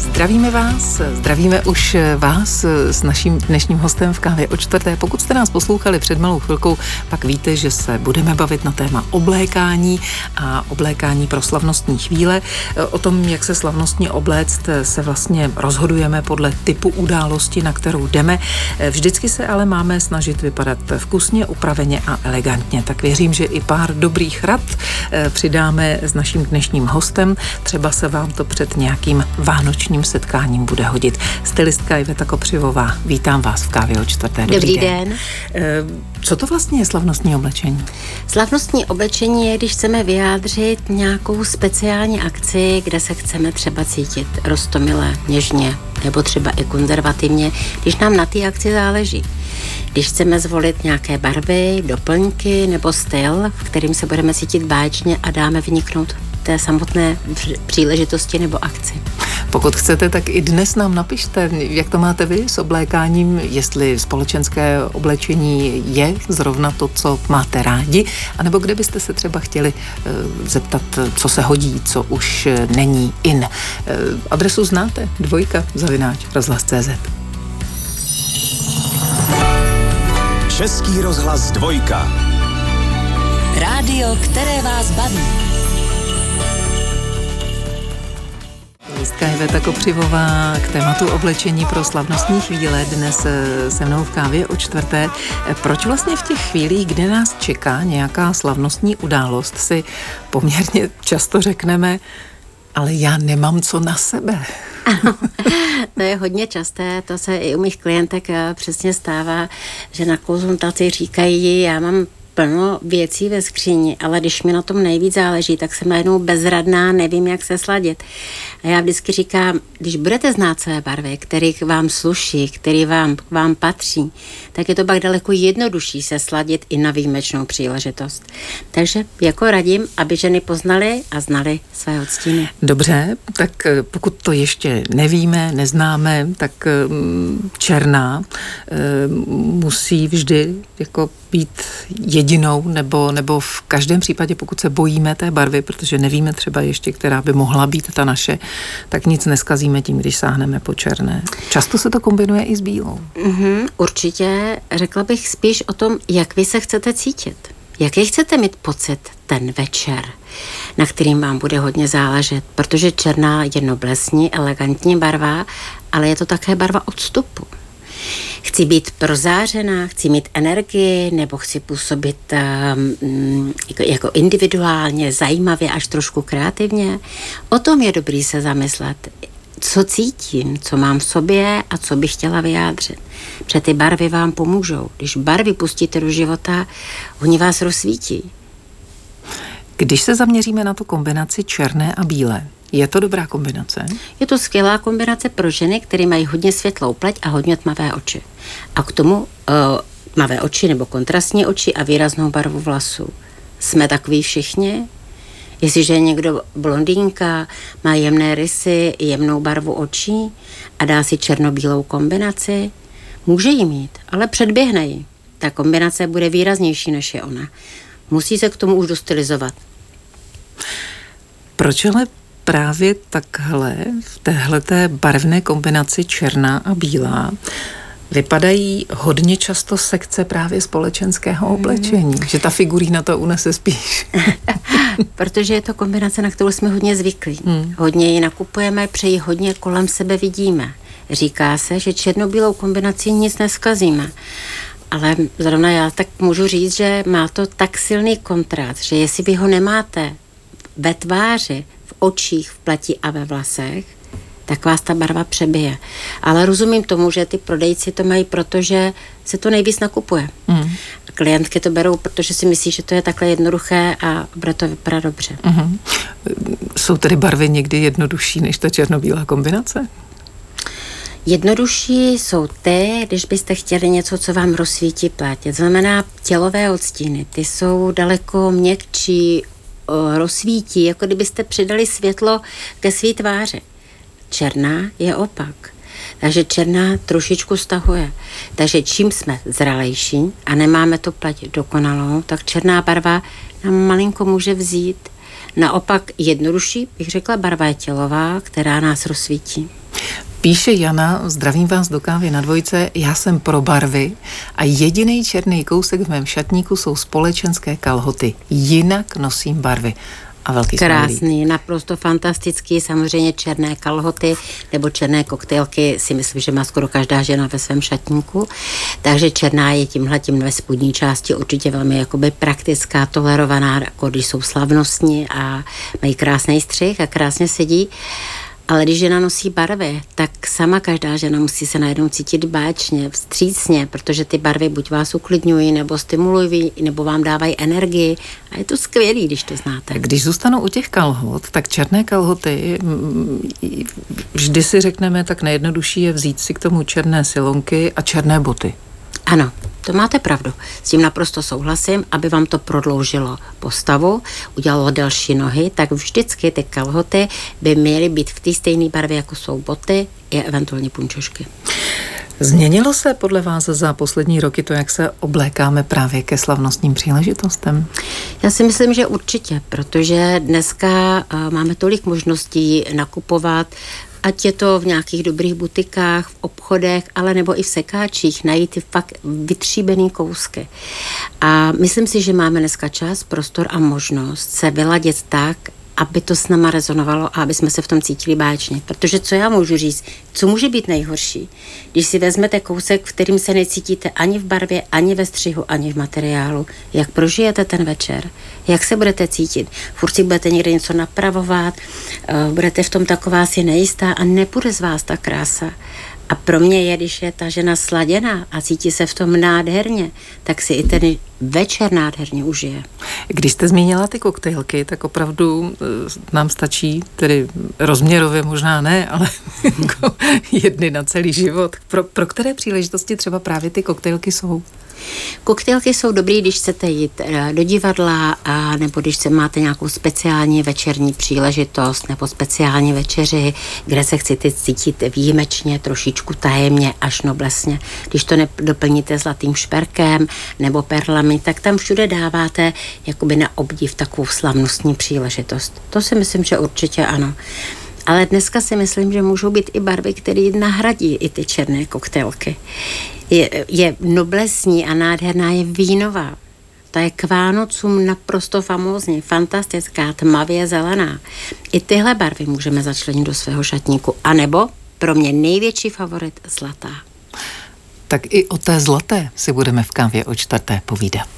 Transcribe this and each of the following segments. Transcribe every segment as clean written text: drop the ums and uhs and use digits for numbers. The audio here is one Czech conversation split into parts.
Zdravíme už vás s naším dnešním hostem v Kávě o čtvrté. Pokud jste nás poslouchali před malou chvilkou, pak víte, že se budeme bavit na téma oblékání a oblékání pro slavnostní chvíle. O tom, jak se slavnostně obléct, se vlastně rozhodujeme podle typu události, na kterou jdeme. Vždycky se ale máme snažit vypadat vkusně, upraveně a elegantně. Tak věřím, že i pár dobrých rad přidáme s naším dnešním hostem. Třeba se vám to před nějakým vánočním setkáním bude hodit. Stylistka Iveta Kopřivová, vítám vás v Kávě o čtvrté. Dobrý den. Co to vlastně je slavnostní oblečení? Slavnostní oblečení je, když chceme vyjádřit nějakou speciální akci, kde se chceme třeba cítit roztomile, něžně, nebo třeba i konzervativně, když nám na té akci záleží. Když chceme zvolit nějaké barvy, doplňky nebo styl, v kterým se budeme cítit báječně a dáme vyniknout té samotné příležitosti nebo akci. Pokud chcete, tak i dnes nám napište, jak to máte vy s oblékáním, jestli společenské oblečení je zrovna to, co máte rádi, anebo kde byste se třeba chtěli zeptat, co se hodí, co už není in. Adresu znáte? 2@rozhlas.cz. Český rozhlas 2. Rádio, které vás baví. Stylistka Iveta Kopřivová k tématu oblečení pro slavnostní chvíle dnes se mnou v Kávě o čtvrté. Proč vlastně v těch chvílích, kde nás čeká nějaká slavnostní událost, si poměrně často řekneme, ale já nemám co na sebe? Ano, to je hodně časté, to se i u mých klientek přesně stává, že na konzultaci říkají, já mám plno věcí ve skříni, ale když mi na tom nejvíc záleží, tak jsem najednou bezradná, nevím, jak se sladit. A já vždycky říkám, když budete znát své barvy, které vám sluší, které vám patří, tak je to pak daleko jednodušší se sladit i na výjimečnou příležitost. Takže jako radím, aby ženy poznaly a znaly své odstíny. Dobře, tak pokud to ještě nevíme, neznáme, tak černá musí vždy jako být jedinou, nebo v každém případě, pokud se bojíme té barvy, protože nevíme třeba ještě, která by mohla být ta naše, tak nic neskazíme tím, když sáhneme po černé. Často se to kombinuje i s bílou. Určitě, řekla bych spíš o tom, jak vy se chcete cítit. Jaký chcete mít pocit ten večer, na kterým vám bude hodně záležet, protože černá je noblesní, elegantní barva, ale je to také barva odstupu. Chci být prozářená, chci mít energii, nebo chci působit jako individuálně, zajímavě, až trošku kreativně. O tom je dobrý se zamyslet, co cítím, co mám v sobě a co bych chtěla vyjádřit. Protože ty barvy vám pomůžou. Když barvy pustíte do života, oni vás rozsvítí. Když se zaměříme na tu kombinaci černé a bílé, je to dobrá kombinace? Je to skvělá kombinace pro ženy, které mají hodně světlou pleť a hodně tmavé oči. A k tomu tmavé oči nebo kontrastní oči a výraznou barvu vlasů. Jsme takový všichni? Jestliže je někdo blondýnka, má jemné rysy, jemnou barvu očí a dá si černobílou kombinaci, může ji mít, ale předběhne ji. Ta kombinace bude výraznější, než je ona. Musí se k tomu už dostylizovat. Proč ale právě takhle, v téhleté barevné kombinaci černá a bílá, vypadají hodně často sekce právě společenského oblečení, že ta figurína to unese spíš? Protože je to kombinace, na kterou jsme hodně zvyklí. Hodně ji nakupujeme, přeji hodně kolem sebe vidíme. Říká se, že černobílou kombinací nic neskazíme. Ale zrovna já tak můžu říct, že má to tak silný kontrast, že jestli vy ho nemáte ve tváři, v očích, v pleti a ve vlasech, tak vás ta barva přebije. Ale rozumím tomu, že ty prodejci to mají, protože se to nejvíc nakupuje. Klientky to berou, protože si myslí, že to je takhle jednoduché a bude to vypadat dobře. Jsou tedy barvy někdy jednodušší než ta černobílá kombinace? Jednodušší jsou ty, když byste chtěli něco, co vám rozsvítí pleť. To znamená tělové odstíny. Ty jsou daleko měkčí, rozsvítí, jako kdybyste přidali světlo ke své tváři. Černá je opak. Takže černá trošičku stahuje. Takže čím jsme zralejší a nemáme tu pleť dokonalou, tak černá barva nám malinko může vzít. Naopak jednodušší, bych řekla, barva je tělová, která nás rozsvítí. Píše Jana, zdravím vás do kávy na dvojce, já jsem pro barvy a jediný černý kousek v mém šatníku jsou společenské kalhoty. Jinak nosím barvy. A velký krásný, smilík. naprosto fantastický, samozřejmě černé kalhoty nebo černé koktejlky si myslím, že má skoro každá žena ve svém šatníku, takže černá je tímhletím ve spodní části určitě velmi jakoby praktická, tolerovaná, jako když jsou slavnostní a mají krásný střih a krásně sedí. Ale když žena nosí barvy, tak sama každá žena musí se najednou cítit báječně, vstřícně, protože ty barvy buď vás uklidňují, nebo stimulují, nebo vám dávají energii. A je to skvělý, když to znáte. Když zůstanou u těch kalhot, tak černé kalhoty, vždy si řekneme, tak nejjednodušší je vzít si k tomu černé silonky a černé boty. Ano, to máte pravdu. S tím naprosto souhlasím, aby vám to prodloužilo postavu, udělalo delší nohy, tak vždycky ty kalhoty by měly být v té stejné barvě, jako jsou boty, i eventuálně punčošky. Změnilo se podle vás za poslední roky to, jak se oblékáme právě ke slavnostním příležitostem? Já si myslím, že určitě, protože dneska máme tolik možností nakupovat, ať je to v nějakých dobrých butikách, v obchodech, ale nebo i v sekáčích, najít ty fakt vytříbený kousky. A myslím si, že máme dneska čas, prostor a možnost se vyladit tak, aby to s náma rezonovalo a aby jsme se v tom cítili báječně. Protože co já můžu říct, co může být nejhorší, když si vezmete kousek, v kterým se necítíte ani v barvě, ani ve střihu, ani v materiálu, jak prožijete ten večer, jak se budete cítit. Furt si budete někde něco napravovat, budete v tom taková si nejistá a nepůjde z vás ta krása. A pro mě je, když je ta žena sladěná a cítí se v tom nádherně, tak si i ten večer nádherně užije. Když jste zmínila ty koktejlky, tak opravdu nám stačí, tedy rozměrově možná ne, ale jako jedny na celý život. Pro které příležitosti třeba právě ty koktejlky jsou? Koktejlky jsou dobrý, když chcete jít do divadla a nebo když máte nějakou speciální večerní příležitost nebo speciální večeři, kde se chcete cítit výjimečně, trošičku tajemně až noblesně. Když to doplníte zlatým šperkem nebo perlami, tak tam všude dáváte jakoby na obdiv takovou slavnostní příležitost. To si myslím, že určitě ano. Ale dneska si myslím, že můžou být i barvy, které nahradí i ty černé koktejlky. Je noblesní a nádherná je vínová. Ta je k Vánocům naprosto famózní, fantastická, tmavě zelená. I tyhle barvy můžeme začlenit do svého šatníku. A nebo pro mě největší favorit zlatá. Tak i o té zlaté si budeme v kávě o čtvrté povídat.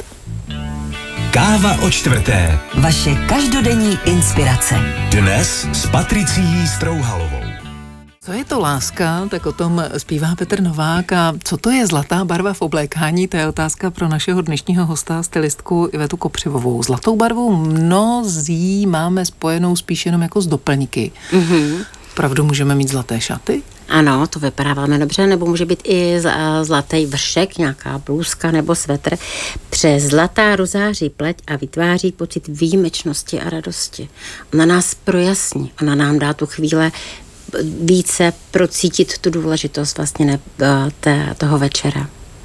Káva o čtvrté. Vaše každodenní inspirace. Dnes s Patricií Strouhalovou. Co je to láska, tak o tom zpívá Petr Novák a co to je zlatá barva v oblékání, to je otázka pro našeho dnešního hosta, stylistku Ivetu Kopřivovou. Zlatou barvou mnozí máme spojenou spíš jenom jako s doplňky. Opravdu můžeme mít zlaté šaty? Ano, to vypadá velmi dobře, nebo může být i zlatý vršek, nějaká blůzka nebo svetr. Přes zlatá rozáří pleť a vytváří pocit výjimečnosti a radosti. Ona nás projasní, ona nám dá tu chvíle více procítit tu důležitost vlastně toho večera.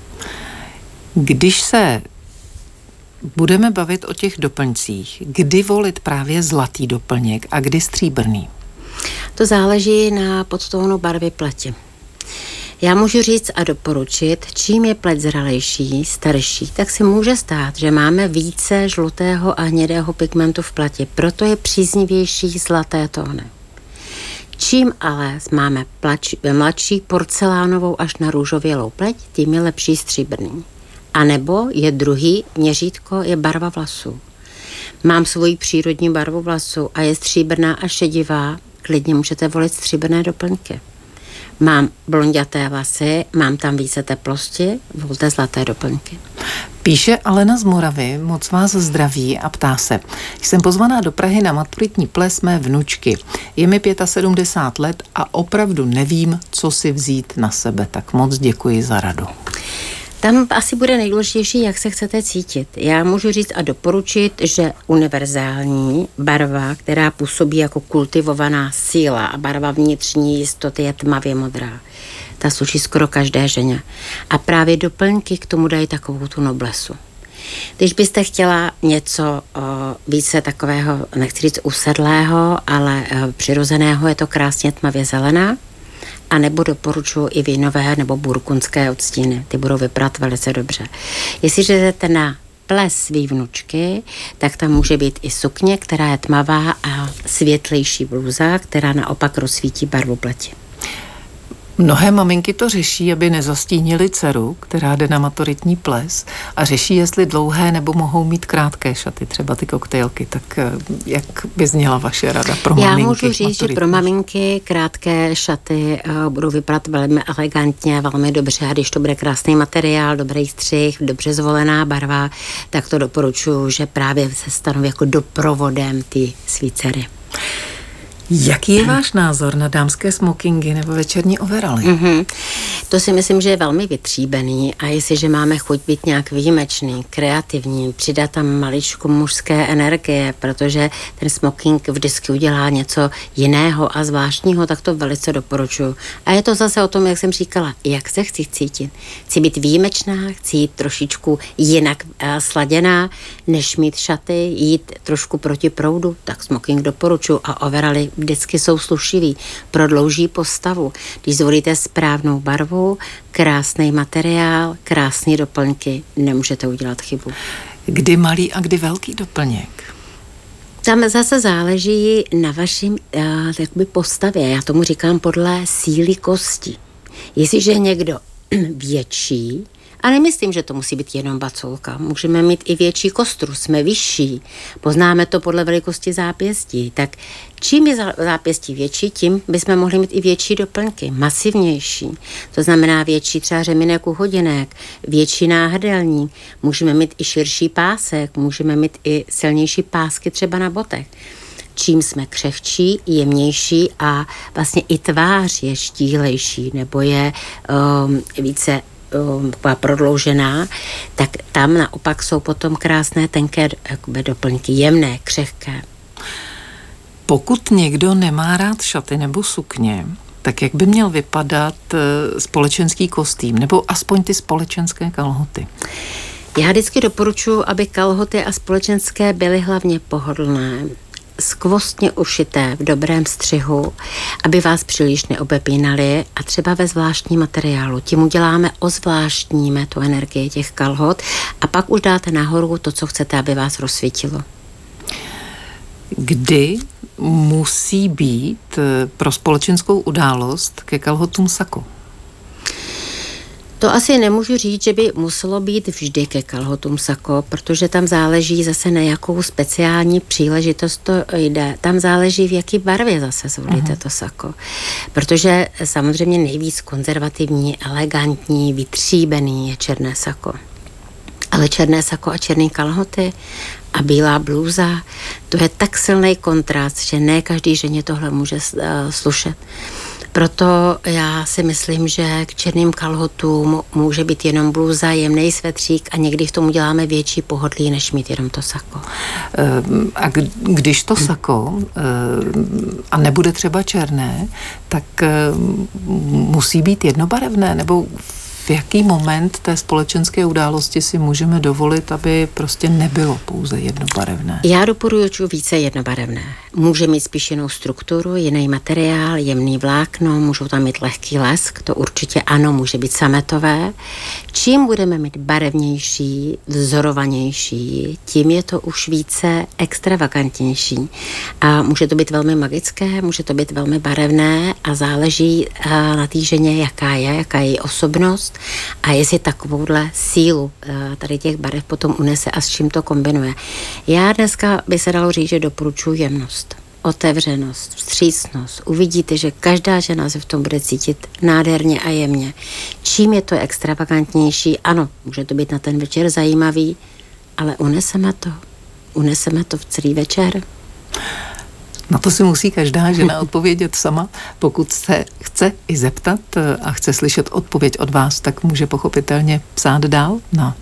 Když se budeme bavit o těch doplňcích, kdy volit právě zlatý doplněk a kdy stříbrný? To záleží na podtónu barvy pleti. Já můžu říct a doporučit, čím je pleť zralejší, starší, tak se může stát, že máme více žlutého a hnědého pigmentu v pleti, proto je příznivější zlaté tóny. Čím ale máme mladší porcelánovou až na růžovělou pleť, tím je lepší stříbrný. A nebo je druhý měřítko, je barva vlasů. Mám svoji přírodní barvu vlasů a je stříbrná a šedivá, klidně můžete volit stříbrné doplňky. Mám blonďaté vlasy, mám tam více teplosti, volte zlaté doplňky. Píše Alena z Moravy, moc vás zdraví a ptá se. Jsem pozvaná do Prahy na maturitní ples mé vnučky. Je mi 75 let a opravdu nevím, co si vzít na sebe, tak moc děkuji za radu. Tam asi bude nejdůležitější, jak se chcete cítit. Já můžu říct a doporučit, že univerzální barva, která působí jako kultivovaná síla a barva vnitřní jistoty je tmavě modrá. Ta sluší skoro každé ženě. A právě doplňky k tomu dají takovou tu noblesu. Když byste chtěla něco více takového, nechci říct usedlého, ale přirozeného, je to krásně tmavě zelená. A nebo doporučuji i vínové nebo burgundské odstíny. Ty budou vypadat velice dobře. Jestliže jdete na ples svý vnučky, tak tam může být i sukně, která je tmavá a světlejší blůza, která naopak rozsvítí barvu pleti. Mnohé maminky to řeší, aby nezastínili dceru, která jde na maturitní ples a řeší, jestli dlouhé nebo mohou mít krátké šaty, třeba ty koktejlky. Tak jak by zněla vaše rada pro maminky? Já můžu říct, že pro maminky krátké šaty budou vypadat velmi elegantně, velmi dobře a když to bude krásný materiál, dobrý střih, dobře zvolená barva, tak to doporučuji, že právě se stanou jako doprovodem ty svý dcery. Jaký je váš názor na dámské smokingy nebo večerní overaly? To si myslím, že je velmi vytříbený a jestliže máme chuť být nějak výjimečný, kreativní, přidat tam maličku mužské energie, protože ten smoking vždycky udělá něco jiného a zvláštního, tak to velice doporučuji. A je to zase o tom, jak jsem říkala, jak se chci cítit. Chci být výjimečná, chci jít trošičku jinak sladěná, než mít šaty, jít trošku proti proudu, tak smoking doporučuji a overaly vždycky jsou slušivý, prodlouží postavu. Když zvolíte správnou barvu, krásný materiál, krásné doplňky, nemůžete udělat chybu. Kdy malý a kdy velký doplněk? Tam zase záleží na vaším postavě. Já tomu říkám podle síly kosti. Jestliže je někdo větší, a nemyslím, že to musí být jenom baculka. Můžeme mít i větší kostru, jsme vyšší. Poznáme to podle velikosti zápěstí. Tak čím je zápěstí větší, tím bychom mohli mít i větší doplňky, masivnější. To znamená větší třeba řemínek u hodinek, větší náhrdelník. Můžeme mít i širší pásek, můžeme mít i silnější pásky třeba na botech. Čím jsme křehčí, jemnější a vlastně i tvář je štíhlejší nebo je více prodloužená, tak tam naopak jsou potom krásné tenké doplňky, jemné, křehké. Pokud někdo nemá rád šaty nebo sukně, tak jak by měl vypadat společenský kostým, nebo aspoň ty společenské kalhoty? Já vždycky doporučuji, aby kalhoty a společenské byly hlavně pohodlné, skvostně ušité v dobrém střihu, aby vás příliš neobepínaly a třeba ve zvláštním materiálu. Tím uděláme, ozvláštníme tu energii těch kalhot a pak už dáte nahoru to, co chcete, aby vás rozsvítilo. Kdy musí být pro společenskou událost ke kalhotům sako? To asi nemůžu říct, že by muselo být vždy ke kalhotům sako, protože tam záleží zase na jakou speciální příležitost to jde. Tam záleží, v jaký barvě zase zvolíte to sako. Protože samozřejmě nejvíc konzervativní, elegantní, vytříbený je černé sako. Ale černé sako a černé kalhoty a bílá blůza, to je tak silný kontrast, že ne každý ženě tohle může slušet. Proto já si myslím, že k černým kalhotům může být jenom blůza, jemnej svetřík a někdy v tom uděláme větší pohodlí, než mít jenom to sako. A když to sako a nebude třeba černé, tak musí být jednobarevné, nebo v jaký moment té společenské události si můžeme dovolit, aby prostě nebylo pouze jednobarevné? Já doporučuji více jednobarevné. Může mít spíš jinou strukturu, jiný materiál, jemný vlákno, můžou tam mít lehký lesk, to určitě ano, může být sametové. Čím budeme mít barevnější, vzorovanější, tím je to už více extravagantnější. A může to být velmi magické, může to být velmi barevné a záleží na té ženě, jaká je její osobnost a jestli takovouhle sílu tady těch barev potom unese a s čím to kombinuje. Já dneska by se dalo říct, že doporučuji jemnost, otevřenost, vstřícnost. Uvidíte, že každá žena se v tom bude cítit nádherně a jemně. Čím je to extravagantnější, ano, může to být na ten večer zajímavý, ale uneseme to v celý večer. Na to si musí každá žena odpovědět sama. Pokud se chce i zeptat a chce slyšet odpověď od vás, tak může pochopitelně psát dál na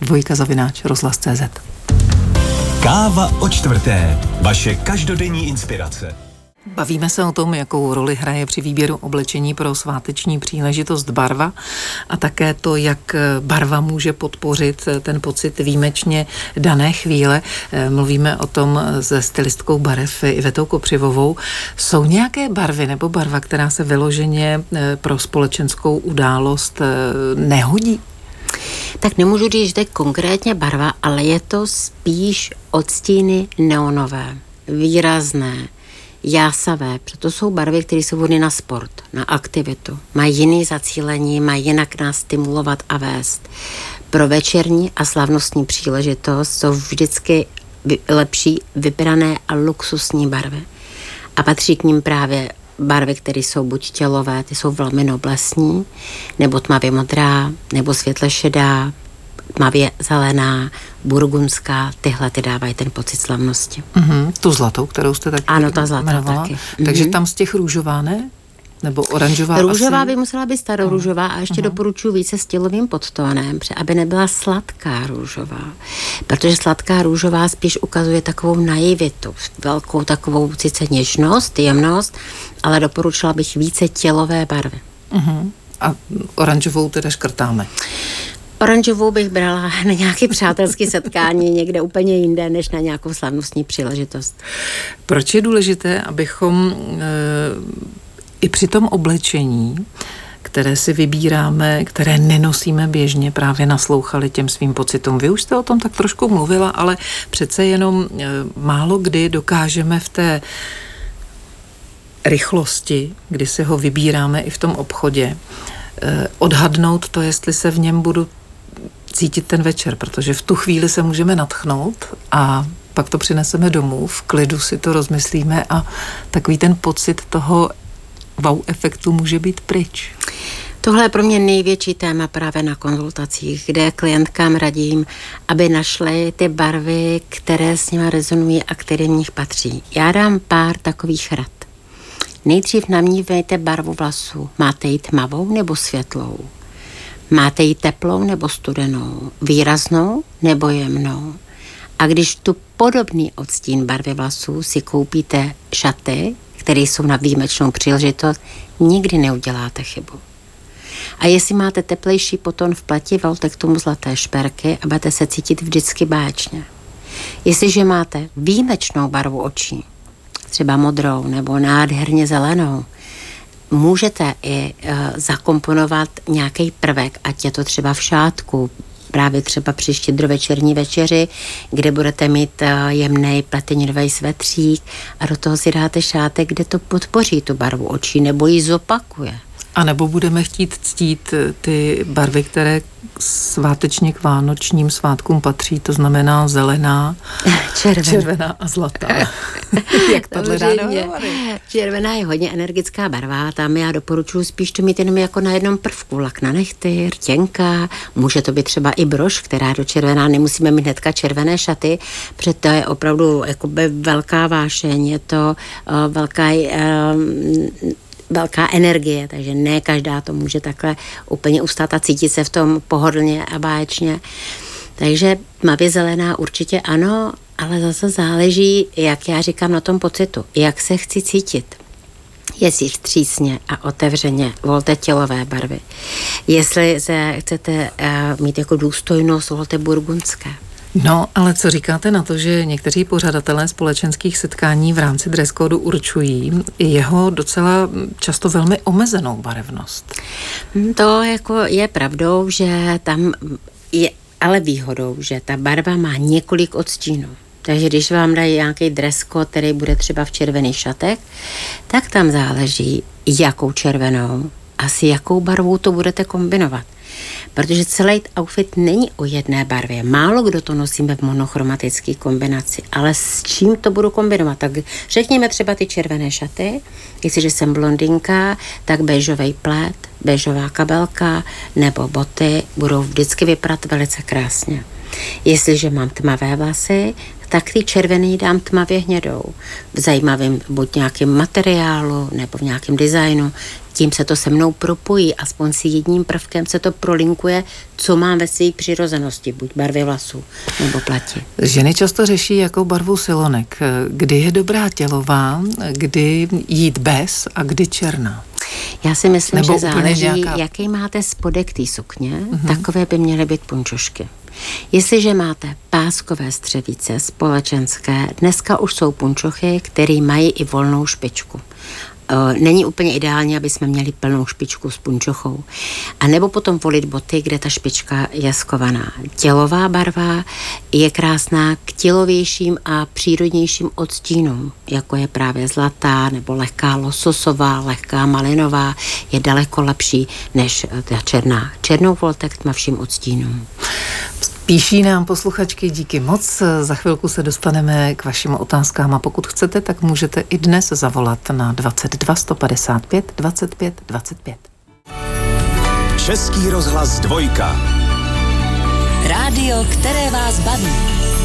dvojka@rozhlas.cz. Káva o čtvrté. Vaše každodenní inspirace. Bavíme se o tom, jakou roli hraje při výběru oblečení pro sváteční příležitost barva a také to, jak barva může podpořit ten pocit výjimečně dané chvíle. Mluvíme o tom se stylistkou barev Ivetou Kopřivovou. Jsou nějaké barvy nebo barva, která se vyloženě pro společenskou událost nehodí? Tak nemůžu říct, že to je konkrétně barva, ale je to spíš odstíny neonové, výrazné, jásavé, proto jsou barvy, které jsou vhodné na sport, na aktivitu, mají jiné zacílení, mají jinak nás stimulovat a vést. Pro večerní a slavnostní příležitost jsou vždycky lepší vybrané a luxusní barvy. A patří k ním právě barvy, které jsou buď tělové, ty jsou velmi noblesní, nebo tmavě modrá, nebo světle šedá, tmavě zelená, burgundská, tyhle ty dávají ten pocit slavnosti. Tu zlatou, kterou jste taky ano, ta zlatá jmenovala. Taky. Takže tam z těch růžová, ne? Nebo oranžová růžová asi? by musela být starorůžová a ještě doporučuji více stylovým podtónem, aby nebyla sladká růžová. Protože sladká růžová spíš ukazuje takovou naivitu, velkou takovou sice něžnost, jemnost, ale doporučila bych více tělové barvy. A oranžovou teda škrtáme. Oranžovou bych brala na nějaké přátelské setkání někde úplně jinde, než na nějakou slavnostní příležitost. Proč je důležité, abychom i při tom oblečení, které si vybíráme, které nenosíme běžně, právě naslouchali těm svým pocitům? Vy už jste o tom tak trošku mluvila, ale přece jenom málo kdy dokážeme v té rychlosti, kdy si ho vybíráme i v tom obchodě, odhadnout to, jestli se v něm budu cítit ten večer, protože v tu chvíli se můžeme nadchnout a pak to přineseme domů, v klidu si to rozmyslíme a takový ten pocit toho wow efektu může být pryč. Tohle je pro mě největší téma právě na konzultacích, kde klientkám radím, aby našly ty barvy, které s nimi rezonují a které v nich patří. Já dám pár takových rad. Nejdřív namívejte barvu vlasů. Máte ji tmavou nebo světlou? Máte ji teplou nebo studenou? Výraznou nebo jemnou? A když tu podobný odstín barvy vlasů si koupíte šaty, které jsou na výjimečnou příležitost, nikdy neuděláte chybu. A jestli máte teplejší poton v pleti, volte k tomu zlaté šperky a budete se cítit vždycky báječně. Jestliže máte výjimečnou barvu očí, třeba modrou nebo nádherně zelenou, můžete i zakomponovat nějaký prvek, ať je to třeba v šátku, právě třeba při štědrovečerní večeři, kde budete mít jemnej platininový svetřík a do toho si dáte šátek, kde to podpoří tu barvu očí nebo ji zopakuje. A nebo budeme chtít ctít ty barvy, které svátečně k vánočním svátkům patří, to znamená zelená, červená a zlatá. Jak tohle dá dohromady? Červená je hodně energická barva, tam já doporučuji spíš to mít jenom jako na jednom prvku, lak na nechty, rtěnka, může to být třeba i brož, která do červená, nemusíme mít hnedka červené šaty, protože to je opravdu jakoby velká vášeň, je to velká energie, takže ne každá to může takhle úplně ustát a cítit se v tom pohodlně a báječně. Takže tmavě zelená určitě ano, ale zase záleží, jak já říkám, na tom pocitu, jak se chci cítit. Jestli vstřícně a otevřeně, volte tělové barvy. Jestli se chcete mít jako důstojnost, volte burgundské. No, ale co říkáte na to, že někteří pořadatelé společenských setkání v rámci dress code určují jeho docela často velmi omezenou barevnost? To jako je pravdou, že tam je ale výhodou, že ta barva má několik odstínů. Takže když vám dají nějaký dress code, který bude třeba v červený šatek, tak tam záleží, jakou červenou a s jakou barvou to budete kombinovat. Protože celý outfit není o jedné barvě. Málo kdo to nosíme v monochromatické kombinaci, ale s čím to budu kombinovat? Tak řekněme třeba ty červené šaty, jestliže jsem blondinka, tak béžový plét, béžová kabelka nebo boty budou vždycky vypadat velice krásně. Jestliže mám tmavé vlasy, tak ty červený dám tmavě hnědou. V zajímavém buď nějakém materiálu nebo v nějakém designu. tím se to se mnou propojí, aspoň si jedním prvkem se to prolinkuje, co mám ve své přirozenosti, buď barvy vlasů nebo plati. Ženy často řeší, jakou barvu silonek. Kdy je dobrá tělová, kdy jít bez a kdy černá? Já si myslím, nebo že záleží, nějaká... jaký máte spodek té sukně, takové by měly být punčošky. Jestliže máte páskové střevíce společenské, dneska už jsou punčochy, které mají i volnou špičku. Není úplně ideální, aby jsme měli plnou špičku s punčochou. A nebo potom volit boty, kde ta špička je skovaná. Tělová barva je krásná k tělovějším a přírodnějším odstínům, jako je právě zlatá nebo lehká lososová, lehká malinová, je daleko lepší než ta černá. Černou volte k tmavším odstínům. Píší nám posluchačky, díky moc. Za chvilku se dostaneme k vašim otázkám a pokud chcete, tak můžete i dnes zavolat na 22 155 25 25. Český rozhlas 2. Rádio, které vás baví.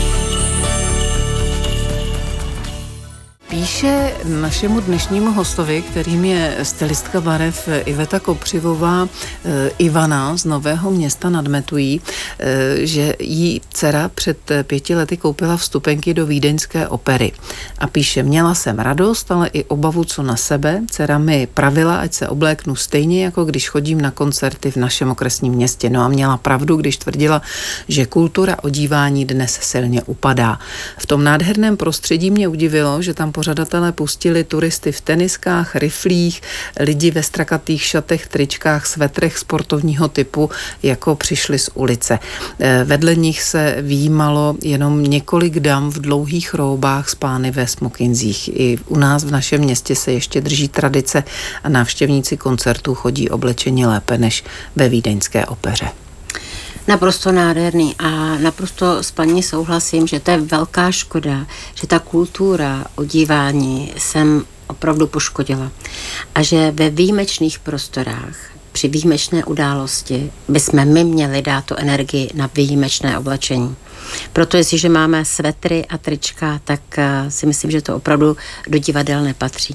Píše našemu dnešnímu hostovi, kterým je stylistka barev Iveta Kopřivová, Ivana z Nového Města nad Metují, že jí dcera před 5 lety koupila vstupenky do Vídeňské opery. A píše, měla jsem radost, ale i obavu, co na sebe. Dcera mi pravila, ať se obléknu stejně, jako když chodím na koncerty v našem okresním městě. No a měla pravdu, když tvrdila, že kultura odívání dnes silně upadá. V tom nádherném prostředí mě udivilo, že tam pořadatelé pustili turisty v teniskách, riflích, lidi ve strakatých šatech, tričkách, svetrech sportovního typu, jako přišli z ulice. Vedle nich se výjímalo jenom několik dam v dlouhých róbách s pány ve smokinzích. I u nás v našem městě se ještě drží tradice a návštěvníci koncertů chodí oblečeni lépe než ve Vídeňské opeře. Naprosto nádherný a naprosto s paní souhlasím, že to je velká škoda, že ta kultura odívání sem opravdu poškodila a že ve výjimečných prostorách při výjimečné události bychom my měli dát tu energii na výjimečné oblečení. Proto jestliže máme svetry a trička, tak si myslím, že to opravdu do divadel nepatří.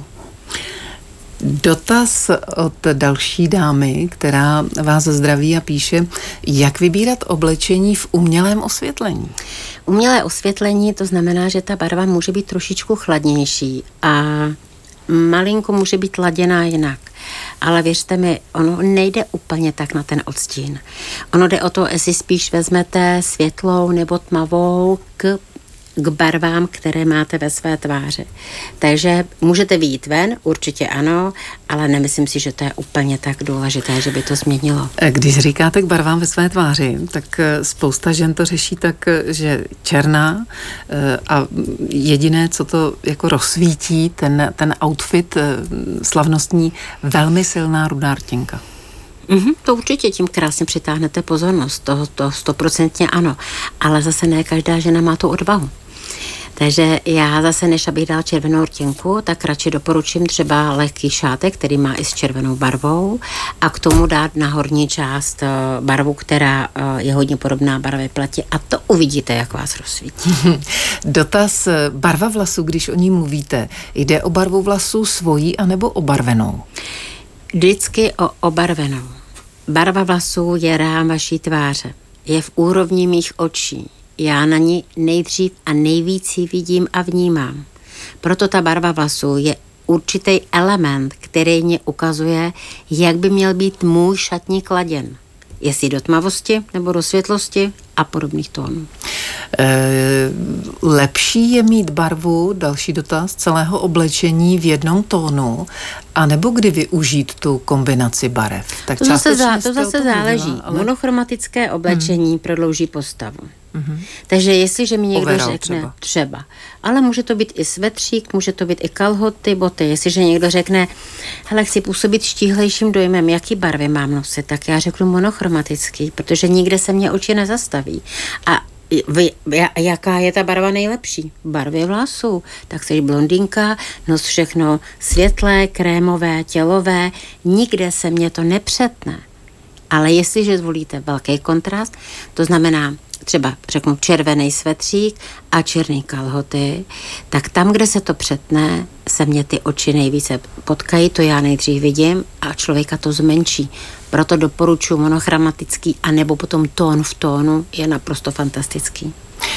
Dotaz od další dámy, která vás zdraví a píše, jak vybírat oblečení v umělém osvětlení? Umělé osvětlení, to znamená, že ta barva může být trošičku chladnější a malinko může být laděná jinak. Ale věřte mi, ono nejde úplně tak na ten odstín. Ono jde o to, jestli spíš vezmete světlou nebo tmavou k barvám, které máte ve své tváři. Takže můžete vyjít ven, určitě ano, ale nemyslím si, že to je úplně tak důležité, že by to změnilo. Když říkáte k barvám ve své tváři, tak spousta žen to řeší tak, že černá a jediné, co to jako rozsvítí, ten outfit slavnostní, velmi silná rudá rtěnka. To určitě tím krásně přitáhnete pozornost, to 100% ano, ale zase ne každá žena má tu odvahu. Takže já zase, než abych dal červenou rtěnku, tak radši doporučím třeba lehký šátek, který má i s červenou barvou a k tomu dát na horní část barvu, která je hodně podobná barvě pleti a to uvidíte, jak vás rozsvítí. Dotaz, barva vlasů, když o ní mluvíte, jde o barvu vlasů svojí anebo obarvenou? Vždycky o obarvenou. Barva vlasů je rám vaší tváře. Je v úrovni mých očí. Já na ní nejdřív a nejvíc ji vidím a vnímám. Proto ta barva vlasů je určitý element, který mě ukazuje, jak by měl být můj šatník laděn. Jestli do tmavosti nebo do světlosti a podobných tónů. Lepší je mít barvu, další dotaz, celého oblečení v jednom tónu, anebo kdy využít tu kombinaci barev? Tak to zase záleží. Ale... Monochromatické oblečení prodlouží postavu. Takže jestliže mi někdo řekne třeba, ale může to být i svetřík, může to být i kalhoty, boty, jestliže někdo řekne, hele, chci působit štíhlejším dojmem, jaký barvy mám nosit, tak já řeknu monochromatický, protože nikde se mě oči nezastaví. A jaká je ta barva nejlepší? Barvy vlasů. Tak jsi blondýnka, nos všechno světlé, krémové, tělové, nikde se mě to nepřetne. Ale jestliže zvolíte velký kontrast, to znamená třeba řeknu červený svetřík a černý kalhoty, tak tam, kde se to přetne, se mě ty oči nejvíce potkají, to já nejdřív vidím a člověka to zmenší. Proto doporučuji monochromatický anebo potom tón v tónu je naprosto fantastický.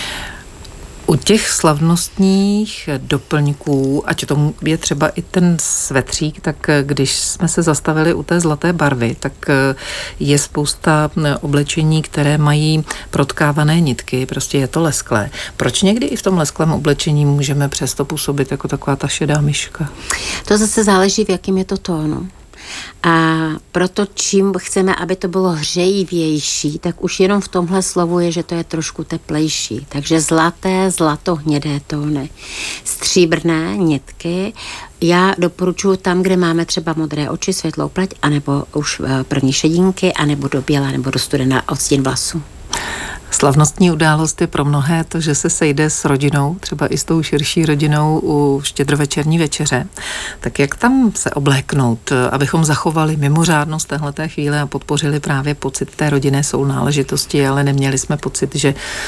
U těch slavnostních doplňků, ať tomu je třeba i ten svetřík, tak když jsme se zastavili u té zlaté barvy, tak je spousta oblečení, které mají protkávané nitky, prostě je to lesklé. Proč někdy i v tom lesklém oblečení můžeme přesto působit jako taková ta šedá myška? To zase záleží, v jakém je to tónu. A proto čím chceme, aby to bylo hřejivější, tak už jenom v tomhle slovu je, že to je trošku teplejší. Takže zlaté, zlatohnědé tóny, stříbrné nitky. Já doporučuji tam, kde máme třeba modré oči, světlou pleť, anebo už první šedinky, anebo do běla, nebo do studená odstín vlasů. Slavnostní událost je pro mnohé to, že se sejde s rodinou, třeba i s tou širší rodinou u štědrovečerní večeře. Tak jak tam se obléknout, abychom zachovali mimořádnost téhleté chvíle a podpořili právě pocit té rodinné sounáležitosti, ale neměli jsme pocit,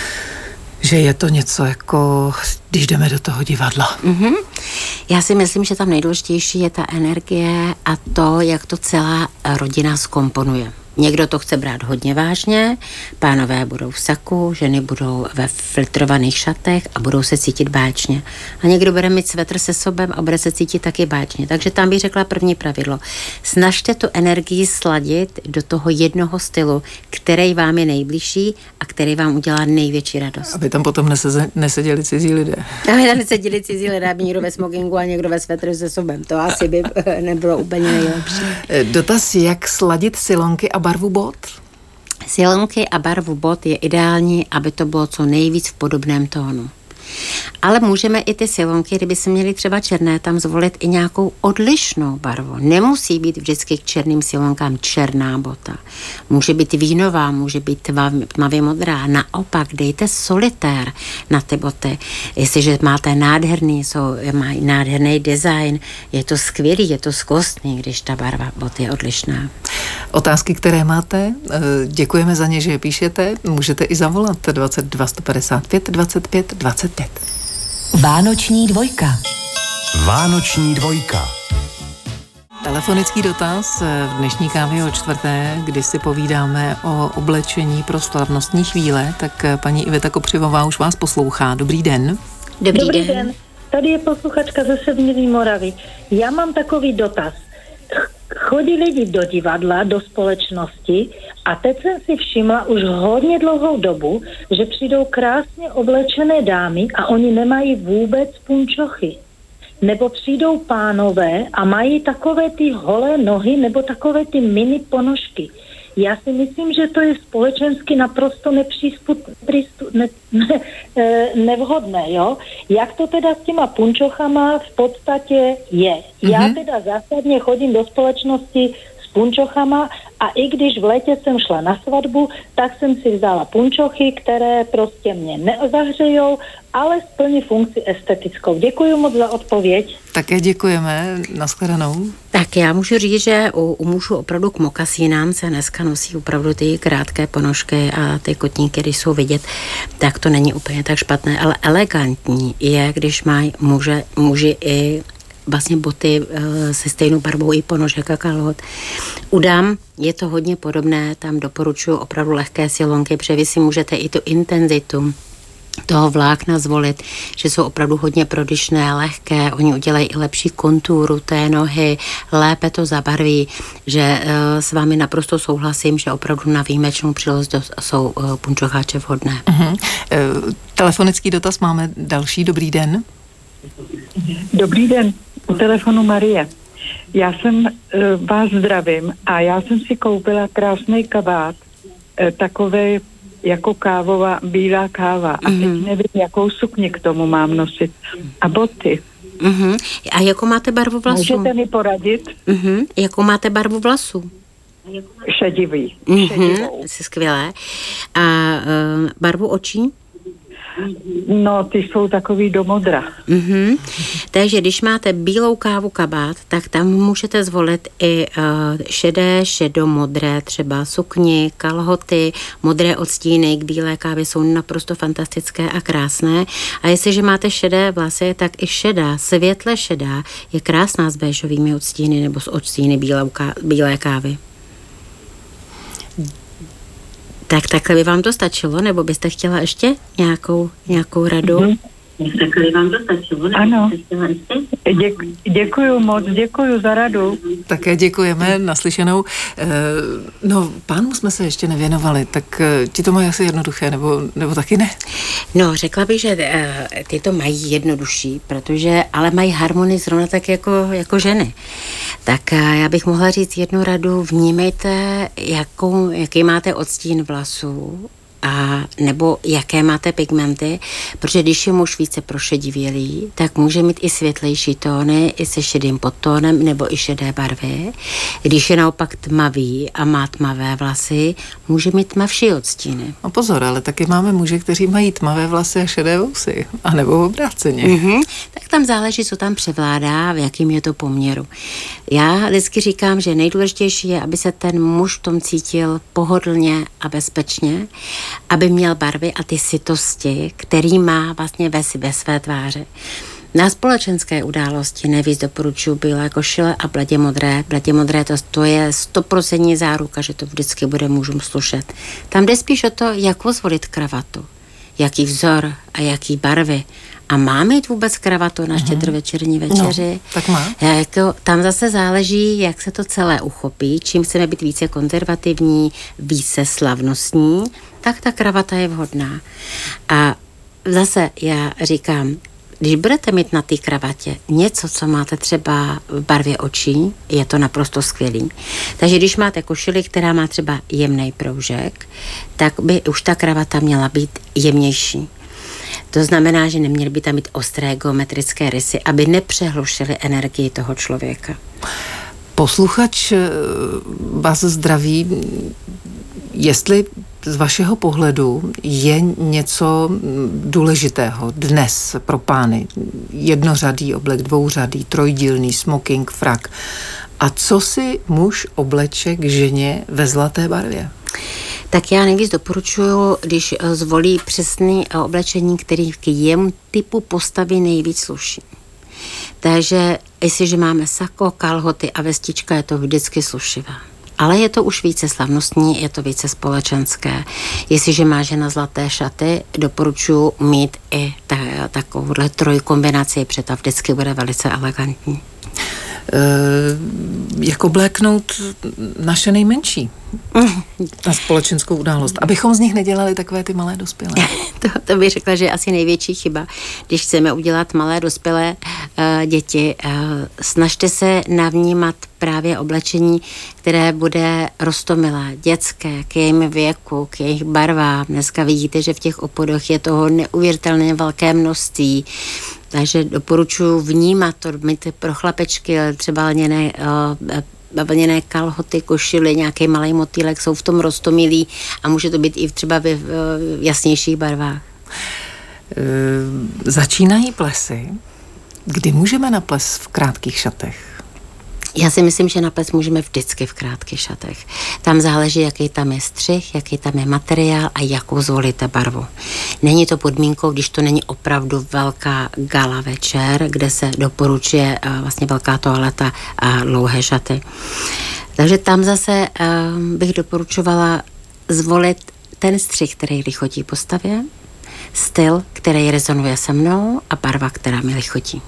že je to něco jako, když jdeme do toho divadla. Mm-hmm. Já si myslím, že tam nejdůležitější je ta energie a to, jak to celá rodina zkomponuje. Někdo to chce brát hodně vážně, pánové budou v saku, ženy budou ve filtrovaných šatech a budou se cítit báječně. A někdo bude mít svetr se sobem a bude se cítit taky báječně. Takže tam bych řekla první pravidlo. Snažte tu energii sladit do toho jednoho stylu, který vám je nejbližší a který vám udělá největší radost. Aby tam potom neseděli cizí lidé. Aby tam neseděli cizí lidé, aby někdo ve smokingu a někdo ve svetru se sobem. To asi by nebylo úplně nejlepší. Dotaz, jak sladit silonky a barvu bot? Silonky a barvu bot je ideální, aby to bylo co nejvíc v podobném tónu. Ale můžeme i ty silonky, kdyby se měli třeba černé, tam zvolit i nějakou odlišnou barvu. Nemusí být vždycky k černým silonkám černá bota. Může být vínová, může být tmavě modrá. Naopak dejte solitér na ty boty. Jestliže máte mají nádherný design, je to skvělý, je to skvostný, když ta barva bot je odlišná. Otázky, které máte, děkujeme za ně, že je píšete. Můžete i zavolat 22 155 25 25. Vánoční dvojka. Vánoční dvojka. Telefonický dotaz v dnešní kávě o čtvrté, kdy si povídáme o oblečení pro slavnostní chvíle, tak paní Iveta Kopřivová už vás poslouchá. Dobrý den. Dobrý den. Tady je posluchačka ze Severní Moravy. Já mám takový dotaz. Chodí lidi do divadla, do společnosti a teď jsem si všimla už hodně dlouhou dobu, že přijdou krásně oblečené dámy a oni nemají vůbec punčochy. Nebo přijdou pánové a mají takové ty holé nohy nebo takové ty mini ponožky. Já si myslím, že to je společensky naprosto nevhodné, jo? Jak to teda s těma punčochama v podstatě je? Já teda zásadně chodím do společnosti s punčochama a i když v létě jsem šla na svatbu, tak jsem si vzala punčochy, které prostě mě nezahřejou, ale splní funkci estetickou. Děkuji moc za odpověď. Také děkujeme. Nashledanou. Tak já můžu říct, že u mužů opravdu k mokasínám se dneska nosí opravdu ty krátké ponožky a ty kotníky, když jsou vidět, tak to není úplně tak špatné, ale elegantní je, když mají muži i vlastně boty se stejnou barvou i ponožek a kalhot. U dám je to hodně podobné, tam doporučuji opravdu lehké silonky, protože vy si můžete i tu intenzitu toho vlákna zvolit, že jsou opravdu hodně prodyšné, lehké, oni udělají i lepší konturu té nohy, lépe to zabarví, že s vámi naprosto souhlasím, že opravdu na výjimečnou příležitost jsou punčocháče vhodné. Telefonický dotaz máme další. Dobrý den. Dobrý den, u telefonu Marie. Já vás zdravím a já jsem si koupila krásný kabát, takový jako kávová, bílá káva a teď nevím, jakou sukni k tomu mám nosit a boty. A jakou máte barvu vlasů? Můžete mi poradit? Jakou máte barvu vlasů? Šedivý. Skvělé. A barvu očí? No, ty jsou takový do modra. Takže když máte bílou kávu kabát, tak tam můžete zvolit i šedé, šedomodré, třeba sukni, kalhoty, modré odstíny k bílé kávě jsou naprosto fantastické a krásné. A jestliže máte šedé vlasy, tak i šedá, světle šedá je krásná s béžovými odstíny nebo s odstíny bílé kávy. Tak takhle by vám to stačilo, nebo byste chtěla ještě nějakou radu? Takhle by vám to stačilo, nebo ano. byste chtěla ještě? Děkuju moc, děkuju za radu. Také děkujeme, naslyšenou. No, pánům jsme se ještě nevěnovali, tak ti to mají asi jednoduché, nebo taky ne? No, řekla bych, že ty to mají jednodušší, ale mají harmonii zrovna tak jako ženy. Tak já bych mohla říct jednu radu, vnímejte, jaký máte odstín vlasů, a nebo jaké máte pigmenty, protože když je muž více prošedivělý, tak může mít i světlejší tóny, i se šedým podtónem, nebo i šedé barvy. Když je naopak tmavý a má tmavé vlasy, může mít tmavší odstíny. No pozor, ale taky máme muže, kteří mají tmavé vlasy a šedé vousy, anebo obráceně. Tak tam záleží, co tam převládá, v jakým je to poměru. Já vždycky říkám, že nejdůležitější je, aby se ten muž v tom cítil pohodlně a bezpečně, aby měl barvy a ty sytosti, který má vlastně ve své tváři. Na společenské události nejvíc doporučuji bílé košile a bledě modré. Bledě modré to je 100% záruka, že to vždycky bude mužům slušet. Tam jde spíš o to, jak zvolit kravatu, jaký vzor a jaký barvy. A má mít vůbec kravatu na štědrovečerní večeři? No, tak má. Tam zase záleží, jak se to celé uchopí. Čím chceme být více konzervativní, více slavnostní, tak ta kravata je vhodná. A zase já říkám, když budete mít na té kravatě něco, co máte třeba v barvě očí, je to naprosto skvělý. Takže když máte košili, která má třeba jemný proužek, tak by už ta kravata měla být jemnější. To znamená, že neměly by tam být ostré geometrické rysy, aby nepřehlušily energii toho člověka. Posluchač vás zdraví, jestli z vašeho pohledu je něco důležitého dnes pro pány. Jednořadý oblek, dvouřadý, trojdílný, smoking, frak. A co si muž obleče k ženě ve zlaté barvě? Tak já nejvíc doporučuji, když zvolí přesné oblečení, který k jemu typu postavy nejvíc sluší. Takže jestliže máme sako, kalhoty a vestička, je to vždycky slušivá. Ale je to už více slavnostní, je to více společenské. Jestliže má žena zlaté šaty, doporučuji mít i takovouhle trojkombinaci, protože ta vždycky bude velice elegantní. Jak obléknout naše nejmenší na společenskou událost, abychom z nich nedělali takové ty malé dospělé. To bych řekla, že je asi největší chyba, když chceme udělat malé dospělé děti. Snažte se navnímat právě oblečení, které bude roztomilé, dětské, k jejím věku, k jejich barvám. Dneska vidíte, že v těch obchodech je toho neuvěřitelně velké množství. Takže doporučuji vnímat to, mít pro chlapečky, třeba vlněné kalhoty, košily, nějaký malý motýlek, jsou v tom roztomilý a může to být i třeba v jasnějších barvách. Začínají plesy. Kdy můžeme na ples v krátkých šatech? Já si myslím, že na ples můžeme vždycky v krátkých šatech. Tam záleží, jaký tam je střih, jaký tam je materiál a jakou zvolíte barvu. Není to podmínkou, když to není opravdu velká gala večer, kde se doporučuje vlastně velká toaleta a dlouhé šaty. Takže tam zase bych doporučovala zvolit ten střih, který lichotí postavě, styl, který rezonuje se mnou a barva, která mi lichotí.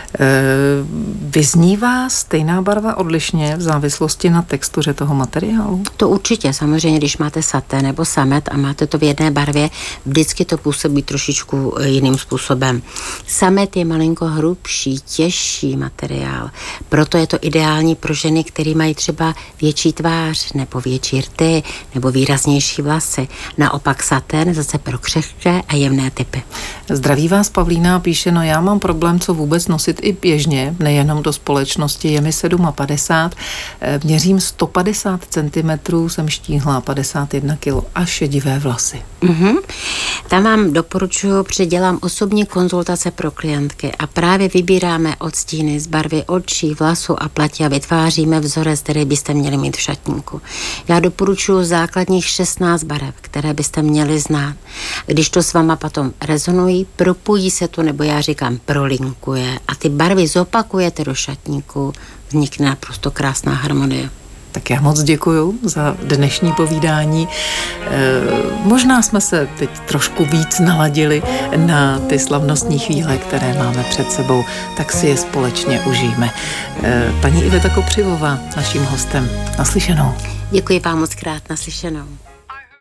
Vyznívá stejná barva odlišně v závislosti na textuře toho materiálu? To určitě, samozřejmě, když máte saté nebo samet a máte to v jedné barvě, vždycky to působí trošičku jiným způsobem. Samet je malinko hrubší, těžší materiál, proto je to ideální pro ženy, které mají třeba větší tvář, nebo větší rty, nebo výraznější vlasy. Naopak satén zase pro křehké a jemné typy. Zdraví vás Pavlína, píše, no já mám problém, co vůbec nosit chodit i běžně, nejenom do společnosti, je mi 57, měřím 150 cm, jsem štíhlá, 51 kg a šedivé vlasy. Tam vám doporučuji, předělám osobní konzultace pro klientky a právě vybíráme odstíny z barvy očí, vlasů a platí a vytváříme vzorec, který byste měli mít v šatníku. Já doporučuji základních 16 barev, které byste měli znát. Když to s váma potom rezonují, propojí se to, nebo já říkám prolinkuje a ty barvy zopakujete do šatníku, vznikne naprosto krásná harmonie. Tak já moc děkuju za dnešní povídání. Možná jsme se teď trošku víc naladili na ty slavnostní chvíle, které máme před sebou, tak si je společně užijme. Paní Iveta Kopřivová, naším hostem. Naslyšenou. Děkuji vám moc krát, naslyšenou.